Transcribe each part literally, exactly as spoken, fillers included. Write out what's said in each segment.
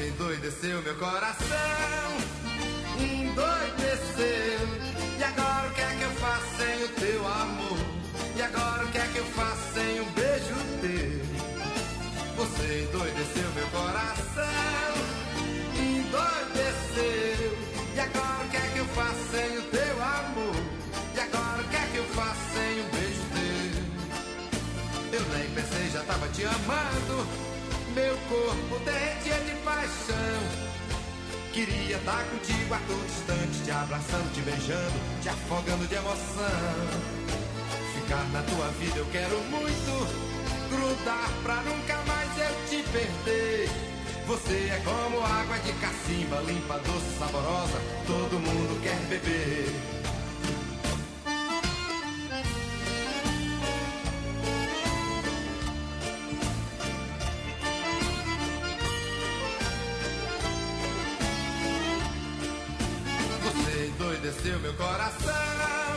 endoideceu meu coração, endoideceu. E agora o que é que eu faço sem o teu amor? E agora o que é que eu faço sem um beijo teu? Você endoideceu meu coração, endoideceu. E agora o que é que eu faço sem o teu amor? E agora o que é que eu faço sem um beijo teu? Eu nem pensei, já tava te amando. Meu corpo derretia de paixão. Queria estar contigo a todo instante, te abraçando, te beijando, te afogando de emoção. Ficar na tua vida eu quero muito, grudar pra nunca mais eu te perder. Você é como água de cacimba, limpa, doce, saborosa, todo mundo quer beber. Você endoideceu meu coração,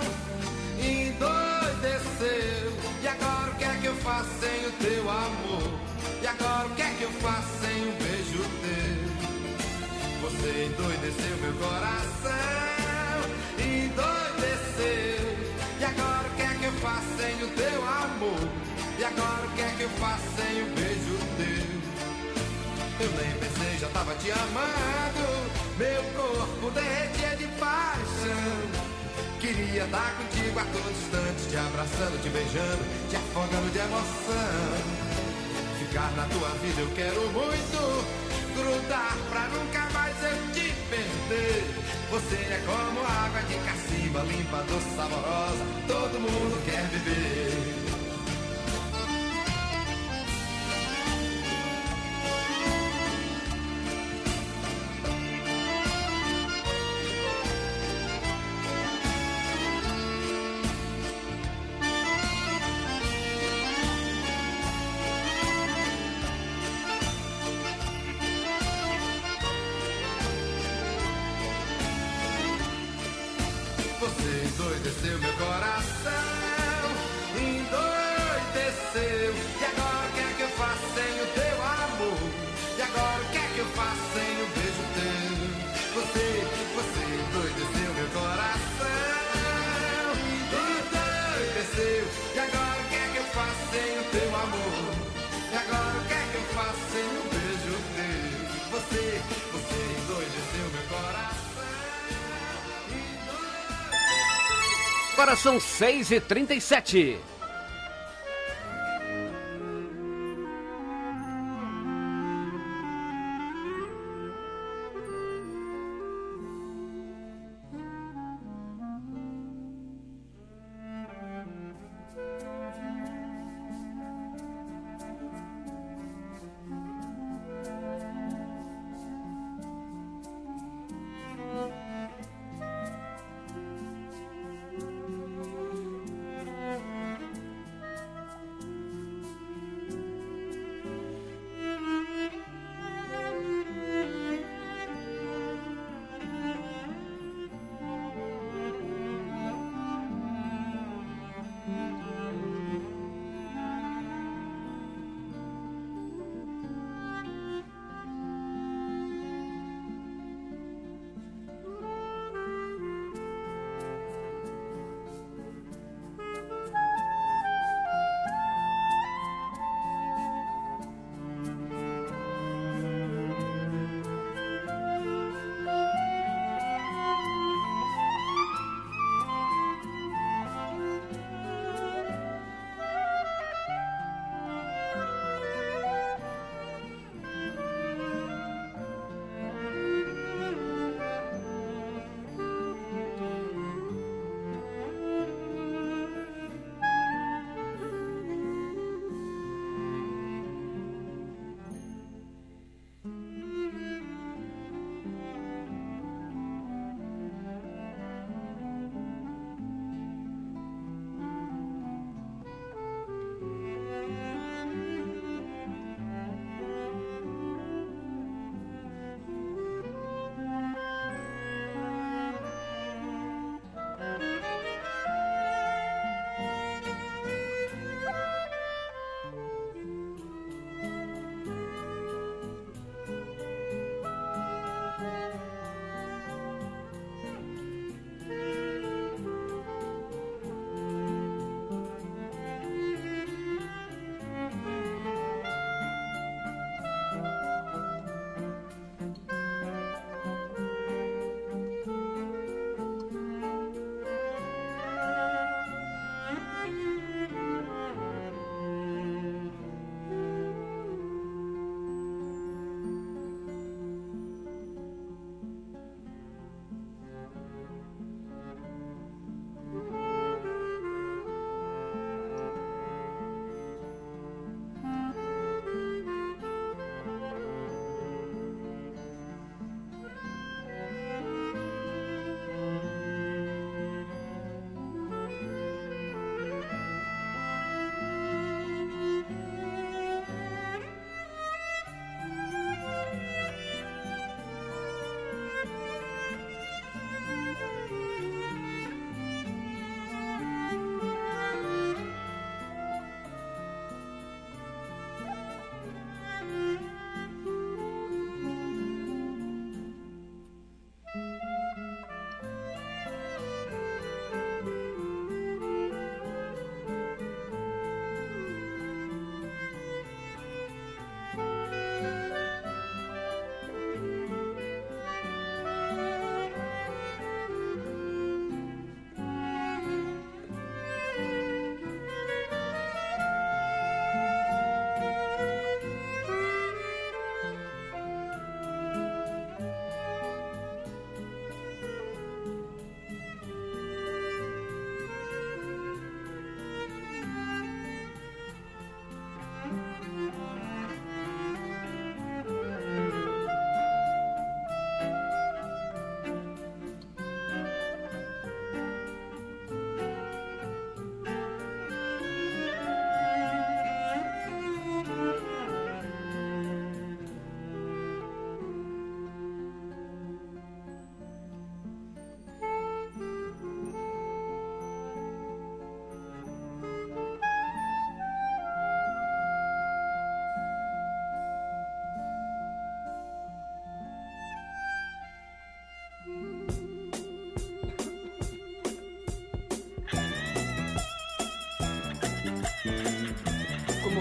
endoideceu. E agora o que é que eu faço sem o teu amor? E agora o que é que eu faço sem um beijo teu? Você endoideceu meu coração, endoideceu. E agora o que é que eu faço sem o teu amor? E agora o que é que eu faço sem um beijo teu? Eu nem pensei, já tava te amando. Meu corpo derretia de paixão. Queria estar contigo a todo instante, te abraçando, te beijando, te afogando de emoção. Ficar na tua vida eu quero muito, grudar pra nunca mais eu te perder. Você é como água de cacimba, limpa, doce, saborosa, todo mundo quer beber. Você endoideceu meu coração, endoideceu. E agora o que é que eu faço sem o teu amor? E agora o que é que eu faço sem o beijo teu? Você, você endoideceu meu coração, endoideceu. E agora o que é que eu faço sem o teu amor? E agora o que é que eu faço sem o beijo teu? Você, você endoideceu meu coração. Agora são seis e trinta e sete.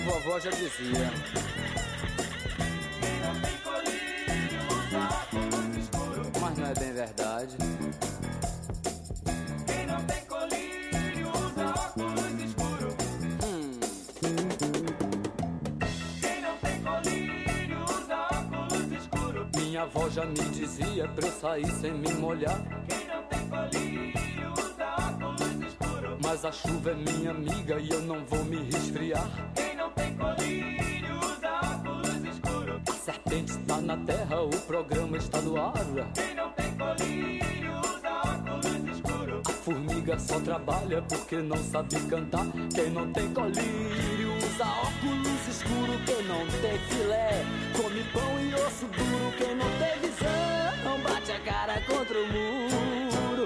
vovó já dizia. Quem não tem colírio usa óculos escuros. Mas não é bem verdade. Quem não tem colírio usa óculos escuros. Hum. Quem não tem colírio usa óculos escuros. Minha avó já me dizia pra eu sair sem me molhar. Quem não tem colírio usa óculos escuros. Mas a chuva é minha amiga e eu não vou me resfriar. Quem não tem colírio usa óculos escuros. A serpente está na terra, o programa está no ar. Quem não tem colírio usa óculos escuros. A formiga só trabalha porque não sabe cantar. Quem não tem colírio usa óculos escuro. Quem não tem filé come pão e osso duro. Quem não tem visão bate a cara contra o muro.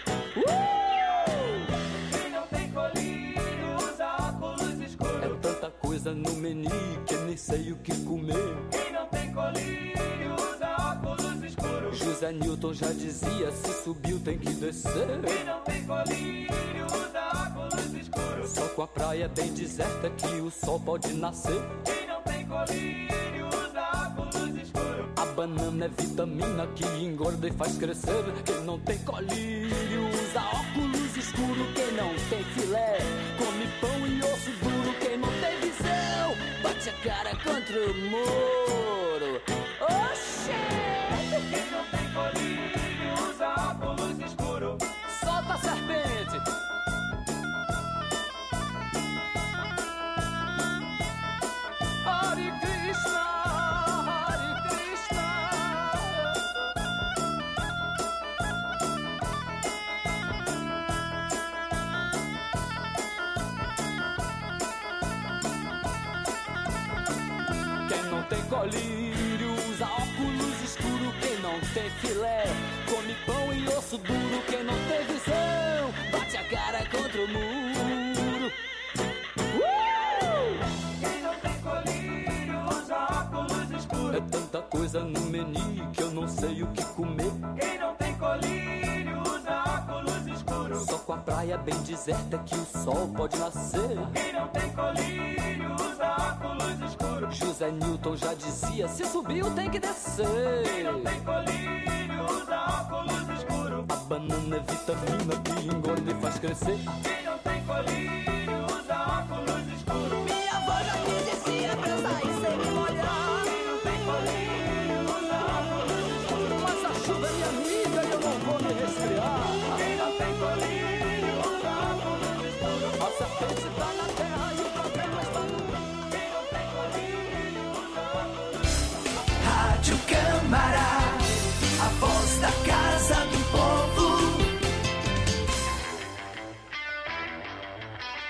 Uh! Quem não tem colírio usa óculos escuros. É tanta coisa no menu que nem sei o que comer. Quem não tem colírio usa óculos escuros. José Newton já dizia, se subiu tem que descer. Quem não tem colírio usa óculos escuros. Só com a praia bem deserta que o sol pode nascer. Quem não tem colírio usa óculos escuros. A banana é vitamina que engorda e faz crescer. Quem não tem colírio usa óculos escuro. Quem não tem filé come pão e osso duro. Quem não tem visão bate a cara contra o muro. Oxê! Quem não tem colírio usa óculos escuros. Solta a serpente! Hare Krishna, Hare Krishna. Quem não tem colírio usa óculos escuro. Quem não tem filé come pão e osso duro. Quem não tem visão bate a cara contra o muro. Uh! Quem não tem colírio usa óculos escuros. É tanta coisa no menu que eu não sei o que comer. Quem não tem colírio usa óculos escuros. Só com a praia bem deserta que o sol pode nascer. Quem não tem colírio usa óculos escuros. José Newton já dizia, se subiu tem que descer. Quem não tem colírio usa óculos escuros. A banana é vitamina que engorda e faz crescer. Quem não tem colírio usa óculos escuros. Minha avó já me dizia pra eu sair sem me molhar. Quem não tem colírio usa óculos escuros. Mas a chuva é minha amiga e eu não vou me resfriar. Quem não tem colírio usa óculos escuros. A serpente tá na terra e o problema está no ar. Quem não tem colírio usa óculos escuros. Rádio Câmara, a voz da Casa do Povo.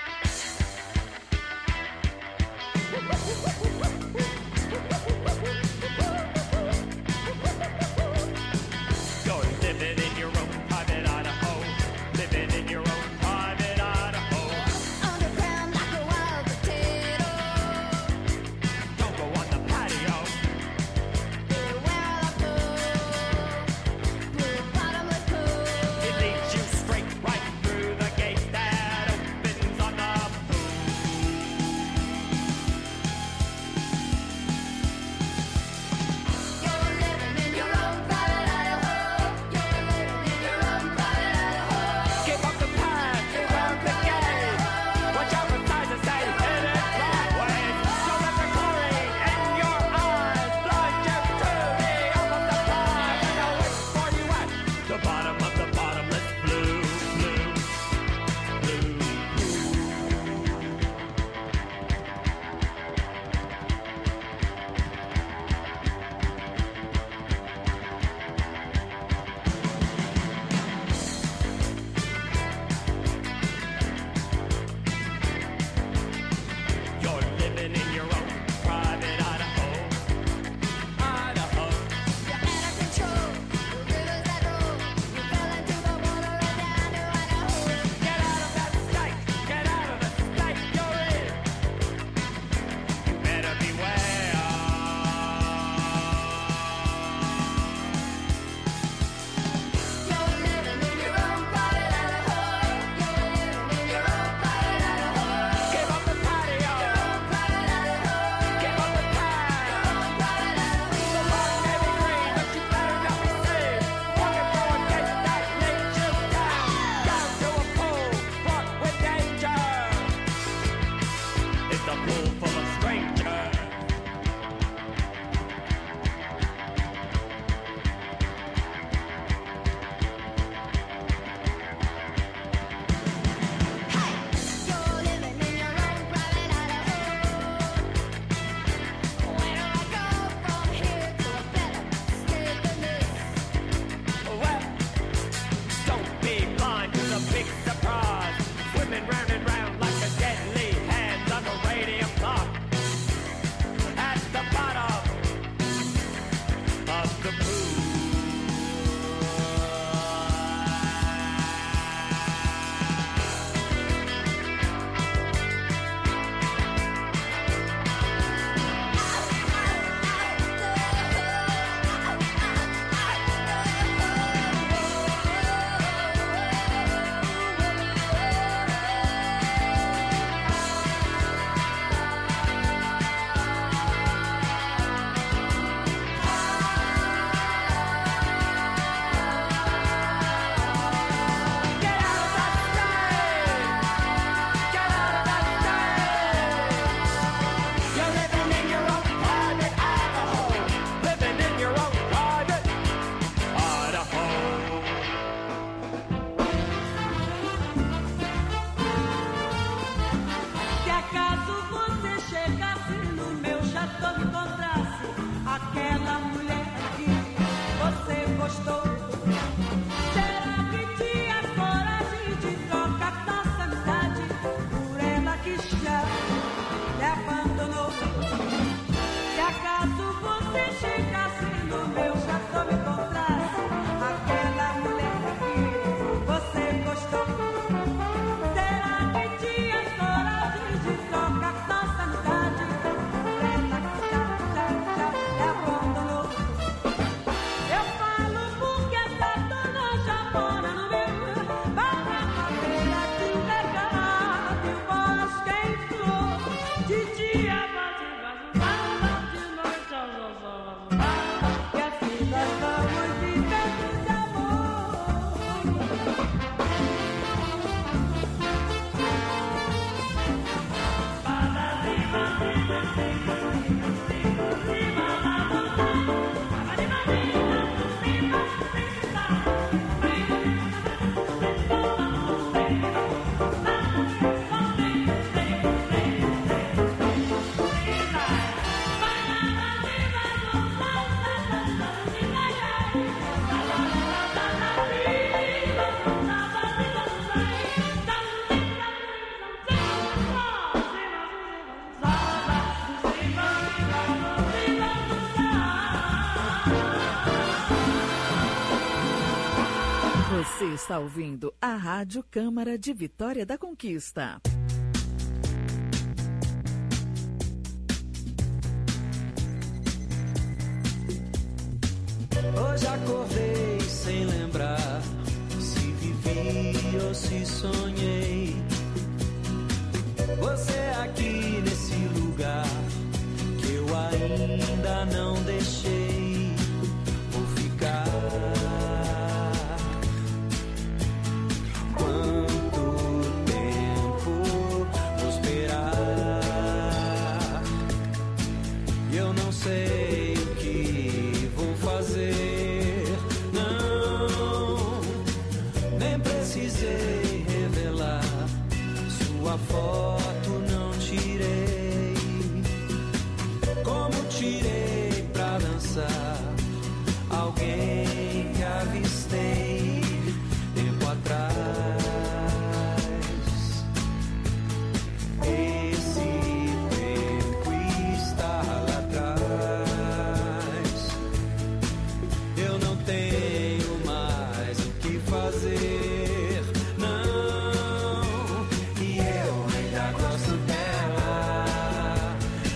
the mood. Você está ouvindo a Rádio Câmara de Vitória da Conquista. Hoje acordei sem lembrar se vivi ou se sonhei. Você aqui nesse lugar que eu ainda não deixei. Vou ficar. Sei o que vou fazer, não, nem precisei revelar, sua foto não tirei, como tirei pra dançar, alguém que avistei tempo atrás.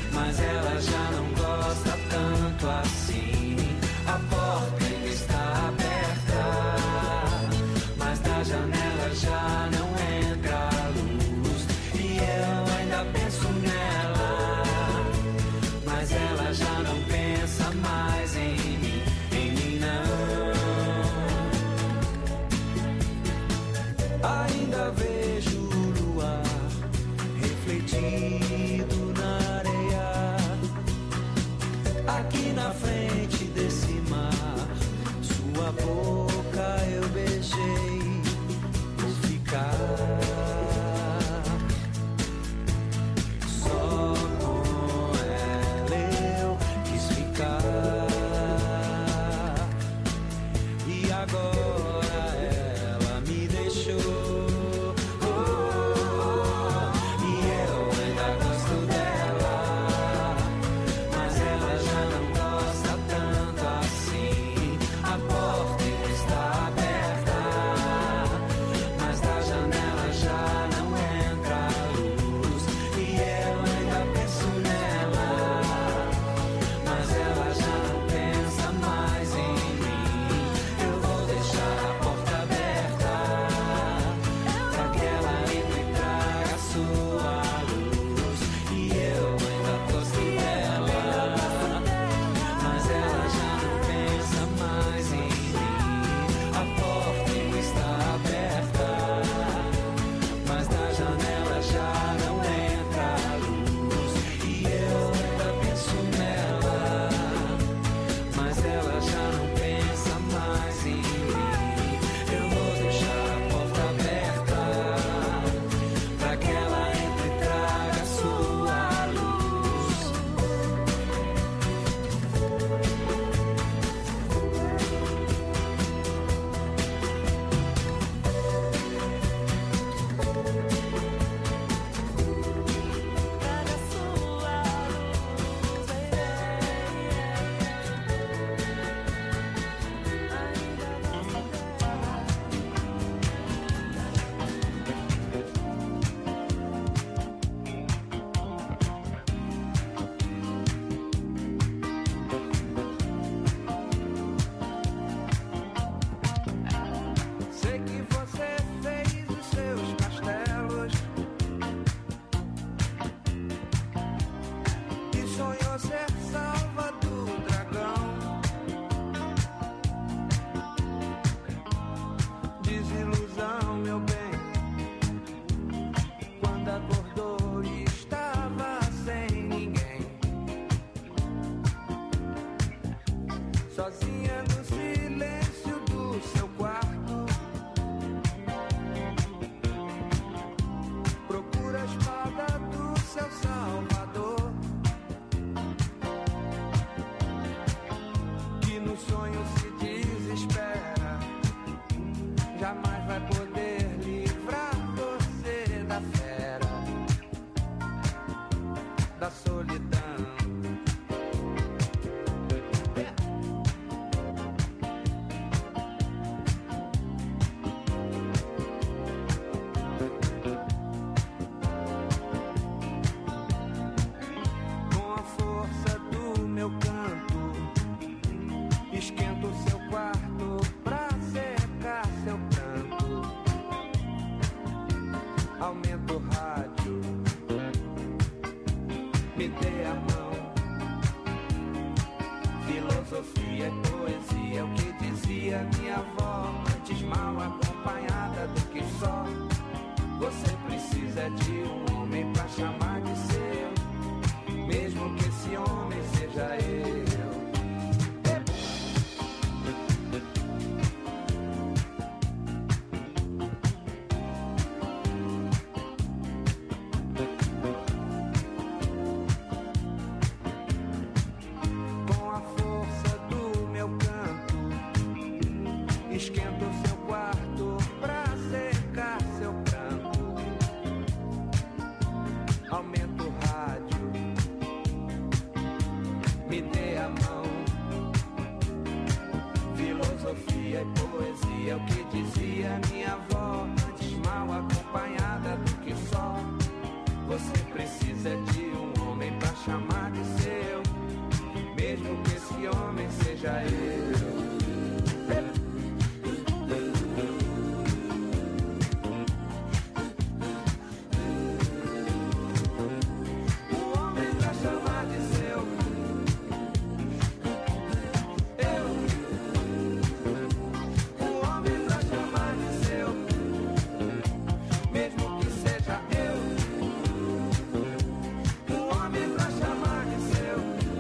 Assim, a porta ainda está aberta. sonha no silêncio do seu quarto. Procura a espada do seu salvador, que no sonho se desespera, jamais vai poder livrar você da fera, da solidão. Com a força do meu canto, esquento o seu quarto pra secar seu pranto. Aumento o rádio, me dê a mão. Filosofia e poesia, o que dizia minha avó, antes mal acompanhada do que só. Você precisa de um homem pra chamar de seu, mesmo que esse homem seja eu. Com a força do meu canto, esquento o seu quarto pra secar seu pranto. Aumento o rádio, me dê a mão. Filosofia e poesia, o que dizia minha avó, antes mal acompanhada do que só. Você precisa de um homem pra chamar de seu, mesmo que esse homem seja eu. Um homem pra chamar de seu, eu. Um homem pra chamar de seu, mesmo que seja eu. Um homem pra chamar de seu,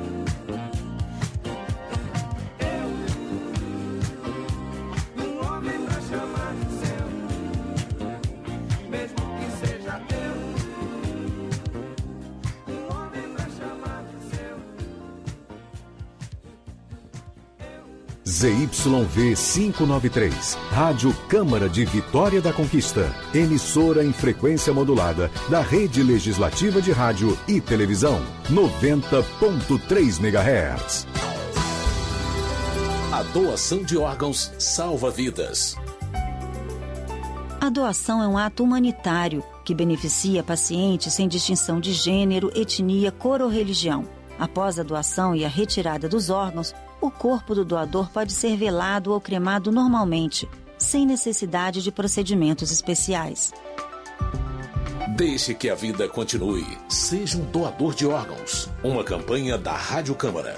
eu. Um homem pra chamar de seu, mesmo que seja eu. Um homem pra chamar de seu, Z Y V quinhentos e noventa e três, Rádio Câmara de Vitória da Conquista, emissora em frequência modulada da Rede Legislativa de Rádio e Televisão, noventa ponto três megahertz. A doação de órgãos salva vidas. A doação é um ato humanitário que beneficia pacientes sem distinção de gênero, etnia, cor ou religião. Após a doação e a retirada dos órgãos, o corpo do doador pode ser velado ou cremado normalmente, sem necessidade de procedimentos especiais. Deixe que a vida continue. Seja um doador de órgãos. Uma campanha da Rádio Câmara.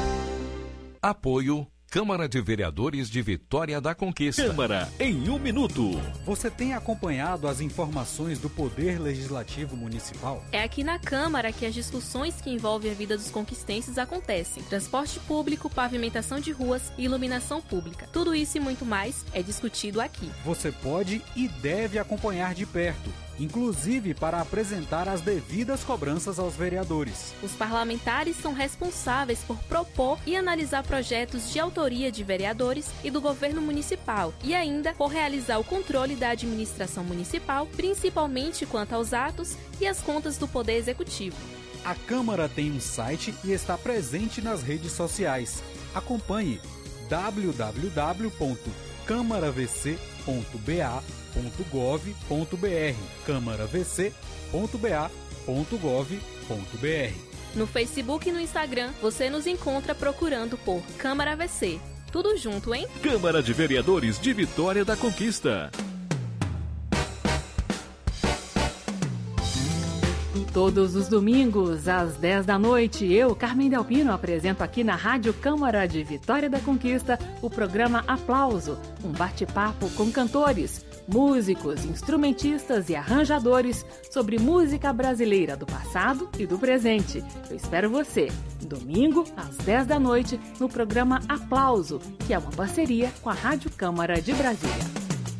Apoio Câmara de Vereadores de Vitória da Conquista. Câmara em um minuto. Você tem acompanhado as informações do Poder Legislativo Municipal? É aqui na Câmara que as discussões que envolvem a vida dos conquistenses acontecem. Transporte público, pavimentação de ruas e iluminação pública. Tudo isso e muito mais é discutido aqui. Você pode e deve acompanhar de perto, inclusive para apresentar as devidas cobranças aos vereadores. Os parlamentares são responsáveis por propor e analisar projetos de autoria de vereadores e do governo municipal e ainda por realizar o controle da administração municipal, principalmente quanto aos atos e as contas do Poder Executivo. A Câmara tem um site e está presente nas redes sociais. Acompanhe w w w ponto câmara v c ponto b a ponto gov ponto b r, câmara v c ponto b a ponto gov ponto b r. No Facebook e no Instagram, você nos encontra procurando por Câmara V C. Tudo junto, hein? Câmara de Vereadores de Vitória da Conquista. Todos os domingos, às dez da noite, eu, Carmen Delpino, apresento aqui na Rádio Câmara de Vitória da Conquista o programa Aplauso, um bate-papo com cantores, músicos, instrumentistas e arranjadores sobre música brasileira do passado e do presente. Eu espero você, domingo, às dez da noite, no programa Aplauso, que é uma parceria com a Rádio Câmara de Brasília.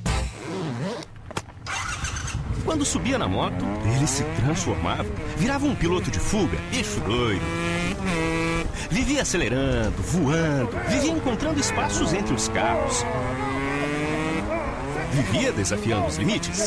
Quando subia na moto, ele se transformava, virava um piloto de fuga, bicho doido. Vivia acelerando, voando, vivia encontrando espaços entre os carros. Vivia desafiando os limites.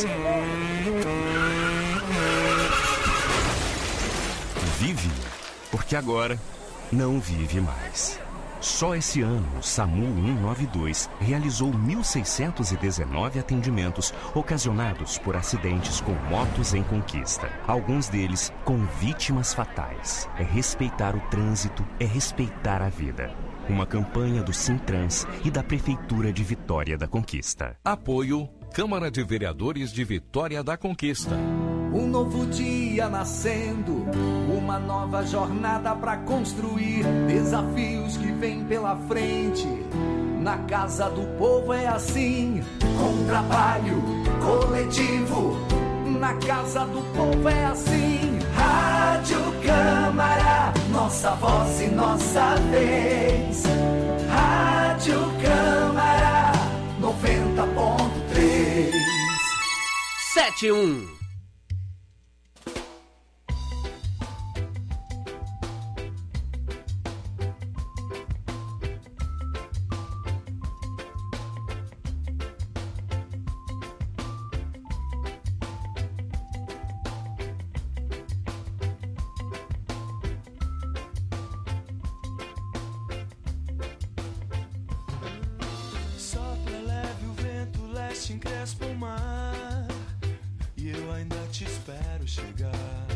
Vive, porque agora não vive mais. Só esse ano, o SAMU cento e noventa e dois realizou mil seiscentos e dezenove atendimentos ocasionados por acidentes com motos em conquista. Alguns deles com vítimas fatais. É respeitar o trânsito, é respeitar a vida. Uma campanha do Sintrans e da Prefeitura de Vitória da Conquista. Apoio Câmara de Vereadores de Vitória da Conquista. Um novo dia nascendo, uma nova jornada pra construir, desafios que vêm pela frente. Na casa do povo é assim, com trabalho coletivo. Na casa do povo é assim. Rádio Câmara, nossa voz e nossa vez. Rádio Câmara, noventa ponto três. sete um. Encrespa o mar e eu ainda te espero chegar.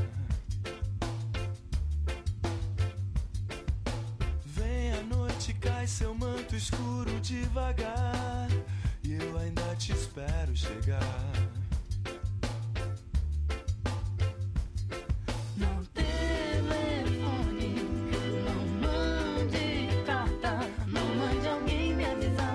Vem a noite, cai seu manto escuro devagar e eu ainda te espero chegar. Não telefone, não mande carta, não mande alguém me avisar.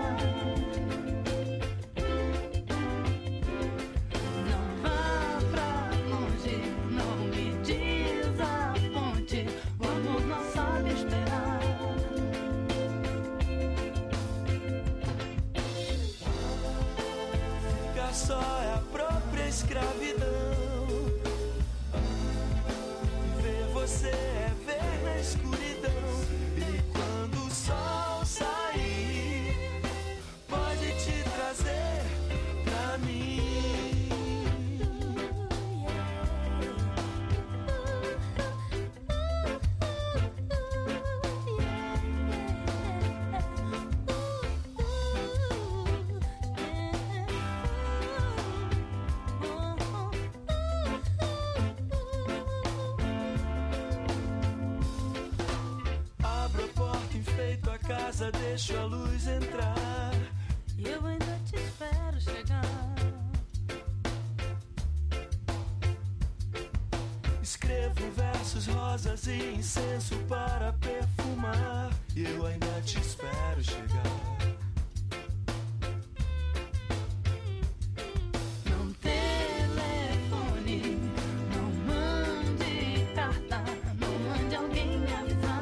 Só é a própria escravidão. Ver você é ver na escuridão. E quando o sol sair, pode te trazer pra mim. Casa, deixa a luz entrar e eu ainda te espero chegar. Escrevo versos, rosas e incenso para perfumar e eu ainda te espero chegar. Não telefone, não mande carta, não mande alguém me avisar.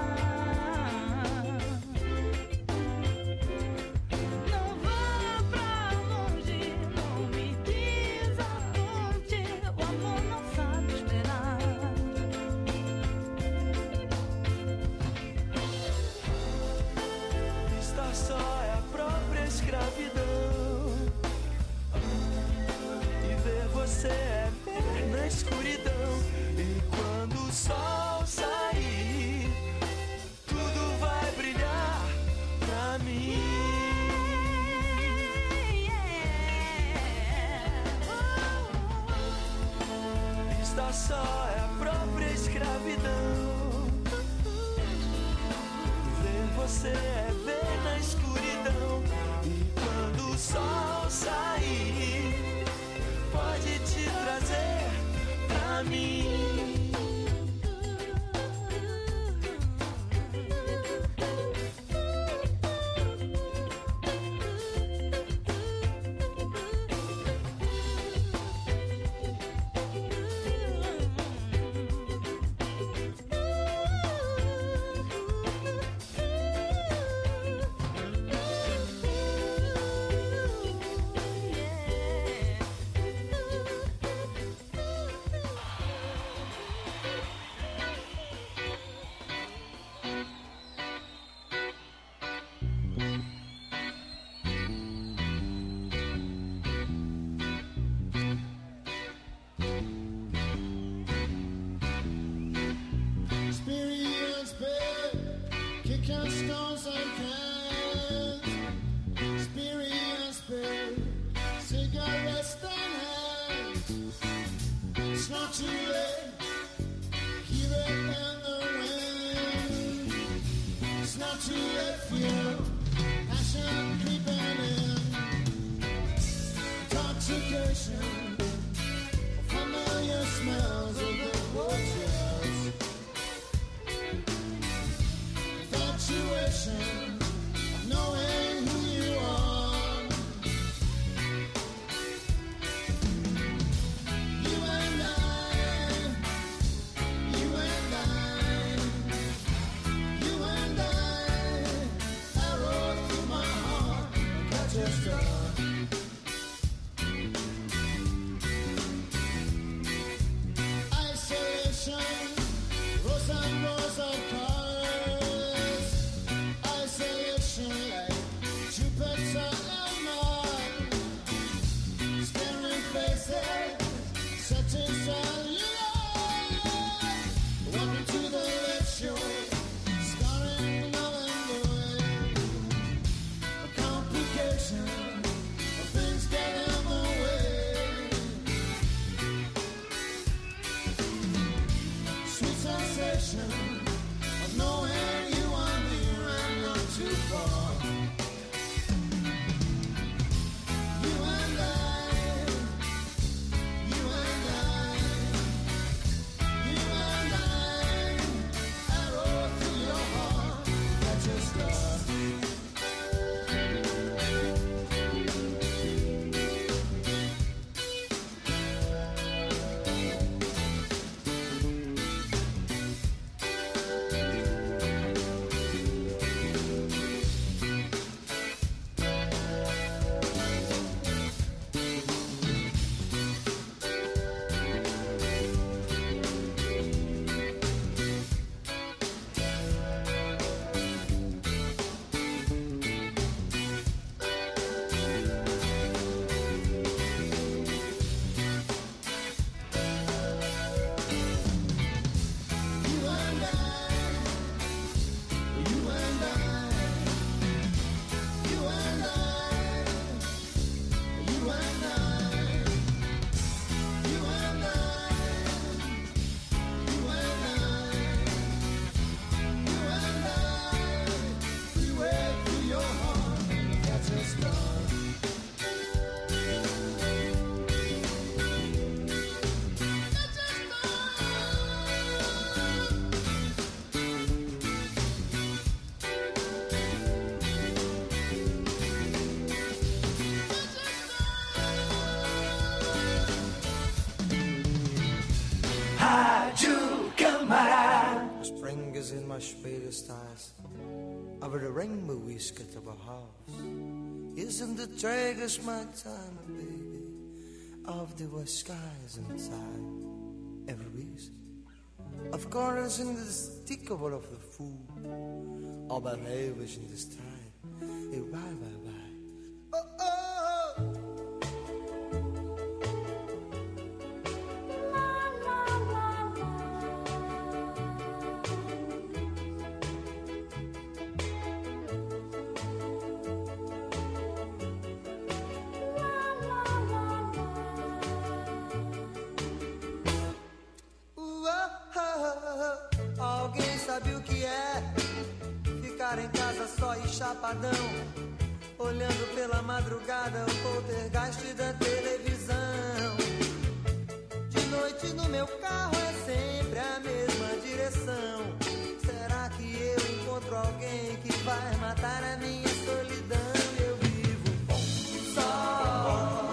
Você é ver na escuridão. E quando o sol sair, tudo vai brilhar pra mim. Estar só é a própria escravidão. Ver você é ver na escuridão. E quando o sol sair, pode te trazer pra mim. Spring is in my sweetest eyes. Over the rainbow we skirt of a house. Isn't the tragus my time, baby? Of the west skies inside every reason. Of course, in the stick of all of the fool. All my neighbors in this time. Hey, bye, bye, bye. Oh, oh, oh. Em casa só e chapadão, olhando pela madrugada o poltergeist da televisão. De noite no meu carro é sempre a mesma direção. Será que eu encontro alguém que vai matar a minha solidão? Eu vivo só.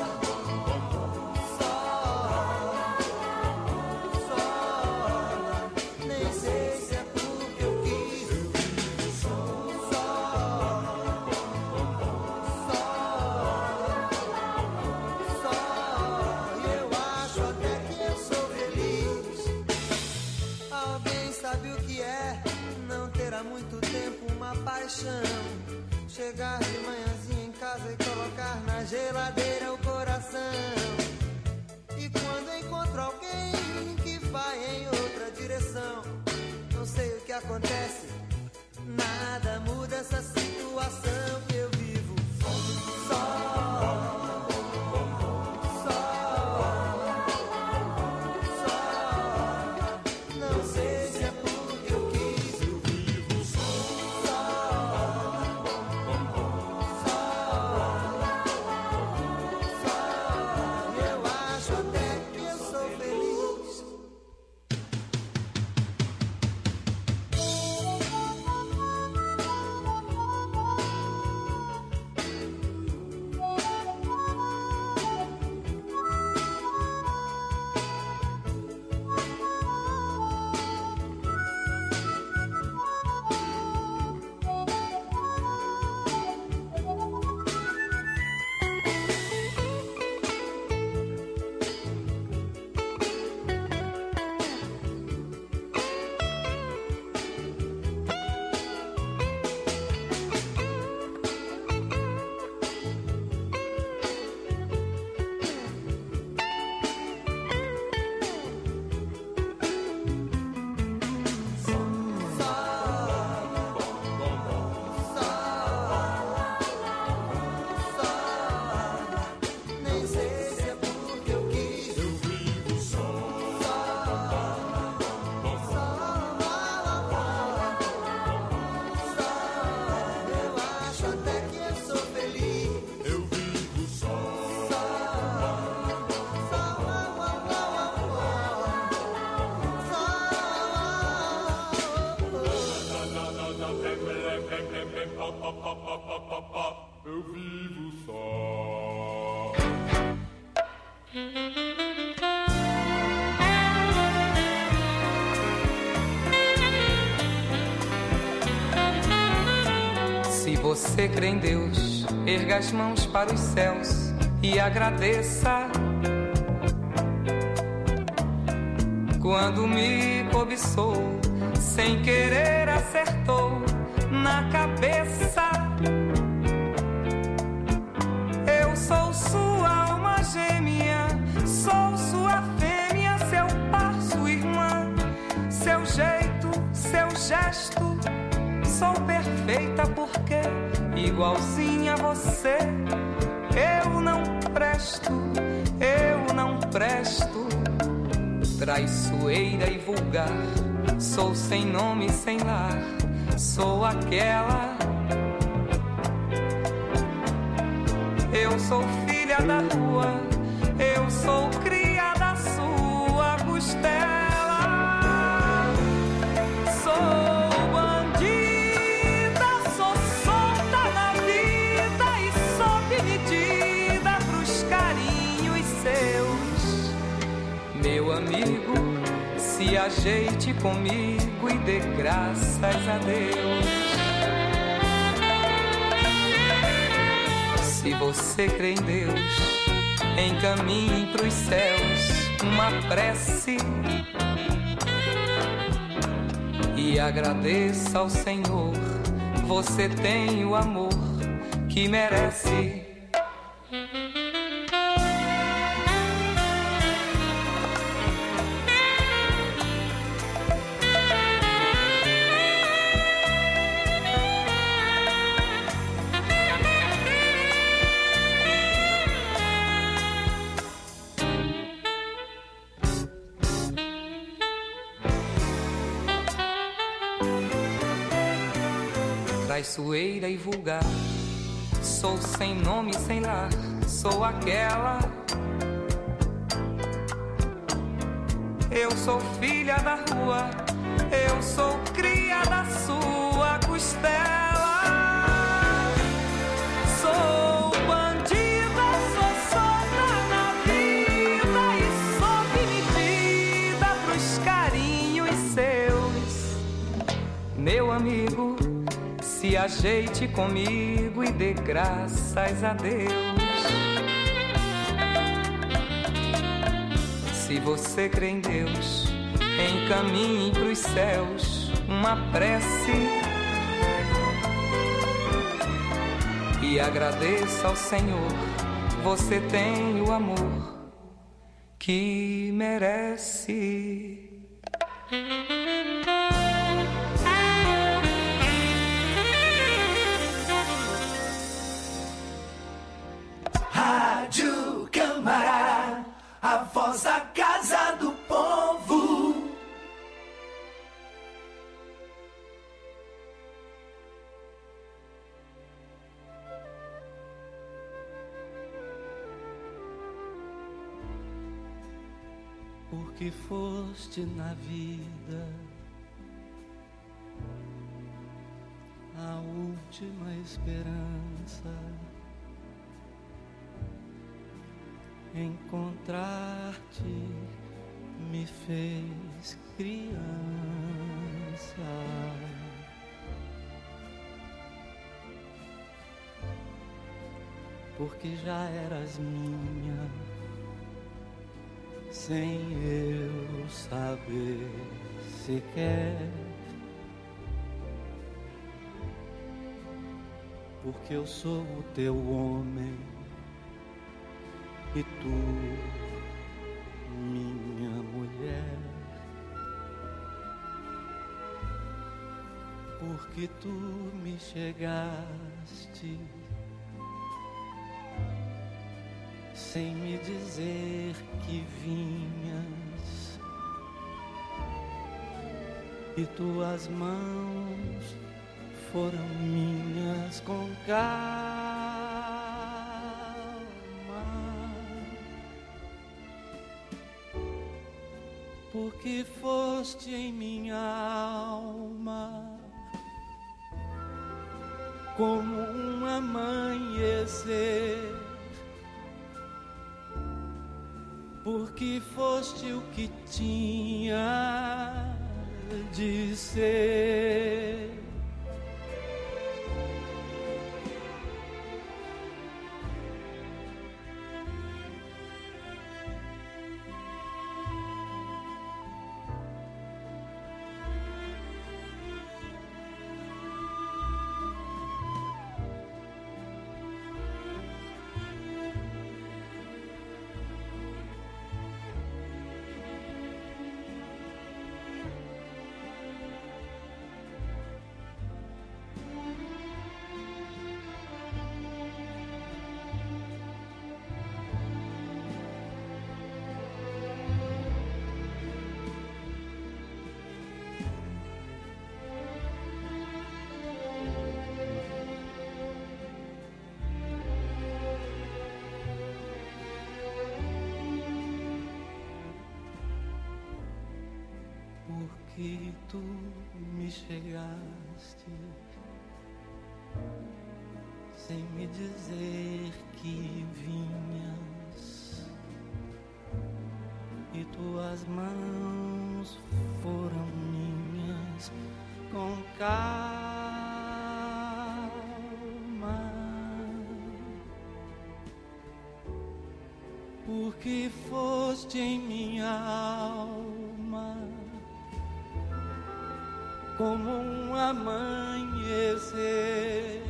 você crê em Deus, erga as mãos para os céus e agradeça. Quando me cobiçou, sem querer acertou na cabeça. Eu sou sua alma gêmea, sou sua fêmea, seu par, sua irmã, seu jeito, seu gesto. Sou perfeita porque, igualzinha a você, eu não presto, eu não presto. Traiçoeira e vulgar, sou sem nome, sem lar, sou aquela. Eu sou filha da rua, eu sou cria da sua costela. Sou bandida, sou solta na vida e sob medida pros carinhos seus. Meu amigo, se ajeite comigo e dê graças a Deus. Se você crê em Deus, encaminhe pros céus uma prece e agradeça ao Senhor. Você tem o amor que merece. Traiçoeira e vulgar, sou sem nome, sem lar, sou aquela. Eu sou filha da rua, eu sou cria da sua costela. Sou bandida, sou solta na vida e sob medida pros carinhos seus. Meu amigo, se ajeite comigo e dê graças a Deus. Se você crê em Deus, encaminhe pros céus uma prece e agradeça ao Senhor. Você tem o amor que merece. Rádio Câmara, a voz da casa do povo. Porque foste na vida a última esperança. Encontrar-te me fez criança, porque já eras minha, sem eu saber sequer, porque eu sou o teu homem e tu, minha mulher, porque tu me chegaste sem me dizer que vinhas, e tuas mãos foram minhas com calma. Porque foste em minha alma como um amanhecer, porque foste o que tinha de ser, que tu me chegaste sem me dizer que vinhas, e tuas mãos foram minhas com calma, porque foste em minha alma como um amanhecer,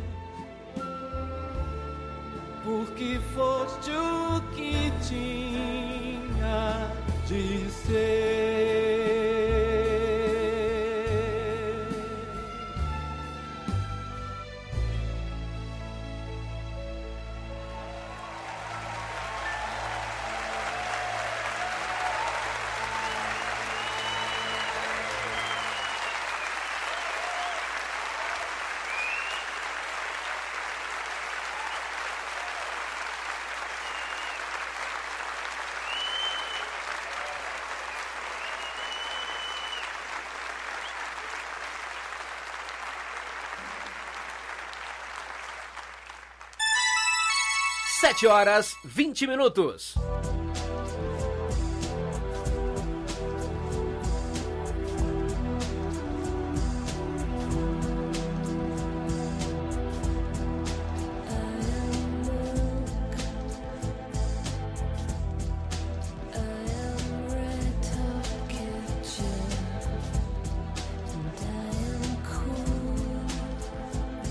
porque foste o que tinha de ser. Sete horas, vinte minutos.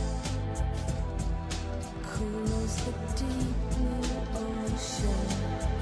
Cool as the deep blue ocean.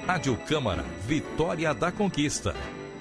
Rádio Câmara, Vitória da Conquista.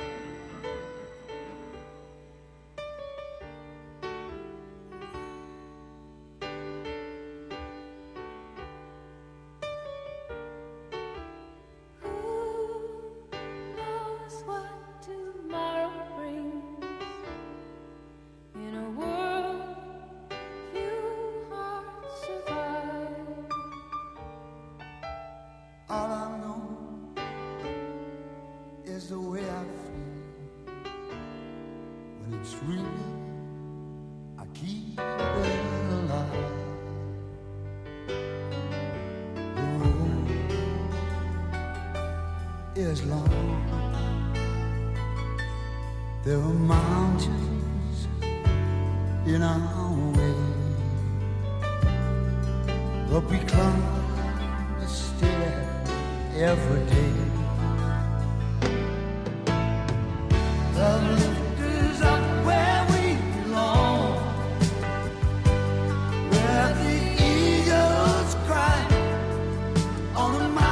Is long. There are mountains in our way, but we climb a stair every day. The lift is up where we belong, where the eagles cry on a mountain.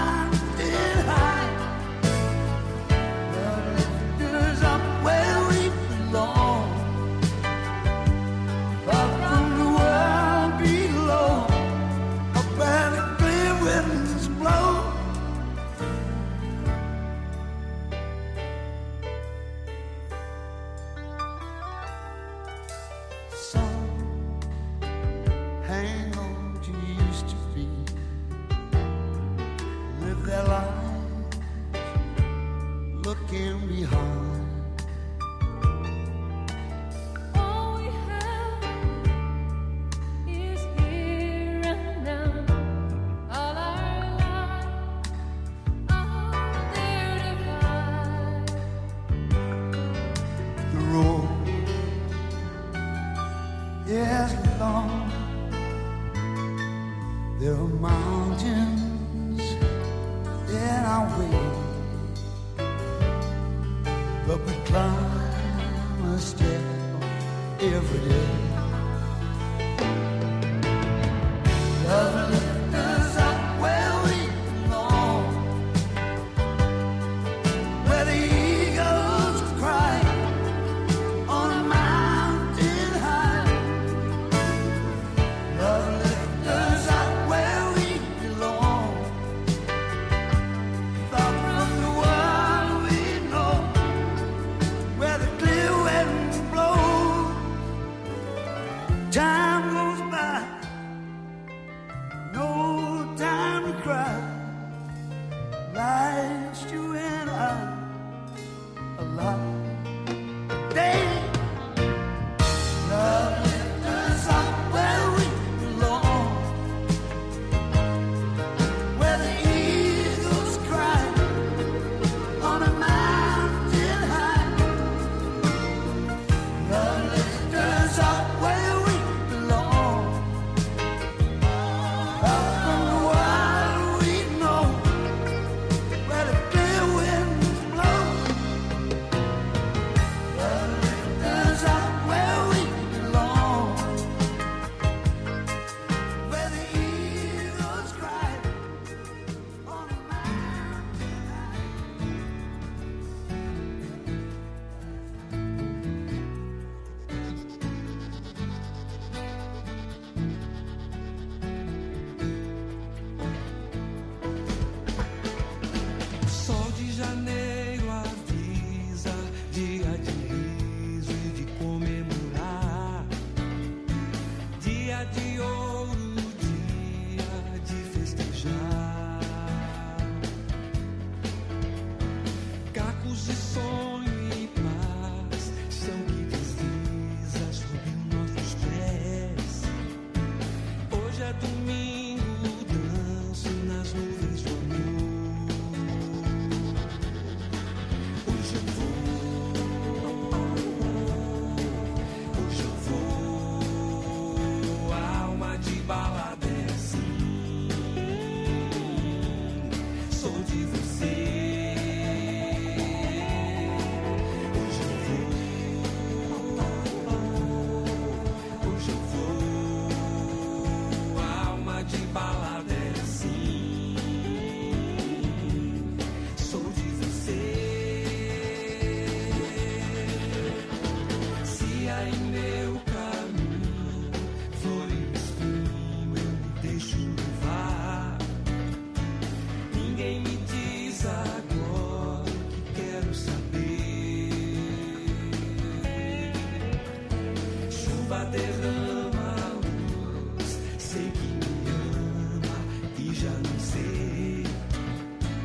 There are mountains in our way, but we climb a step every day. Love lifts us up where we belong, where the eagles cry on a mountain high. Love lifts us up where we belong, far from the world we know, where the clear winds blow. Time goes by, no time to cry. Life's you and I alive. Day, love lifts us up where we belong, where the eagles cry on a mountain high. Love lifts us up where we belong, far from the world we know, where the clear winds blow. Love lifts us up where we belong, where the eagles cry on a mountain high. Sol de janeiro avisa dia de riso e de comemorar, dia de ouro, dia de festejar. Cacos de sonho e paz, chão que desliza sob nossos pés. Hoje é domingo, danço nas nuvens de amor. Hoje eu vou, hoje eu vou, alma de balada é assim. Sou de você, ninguém me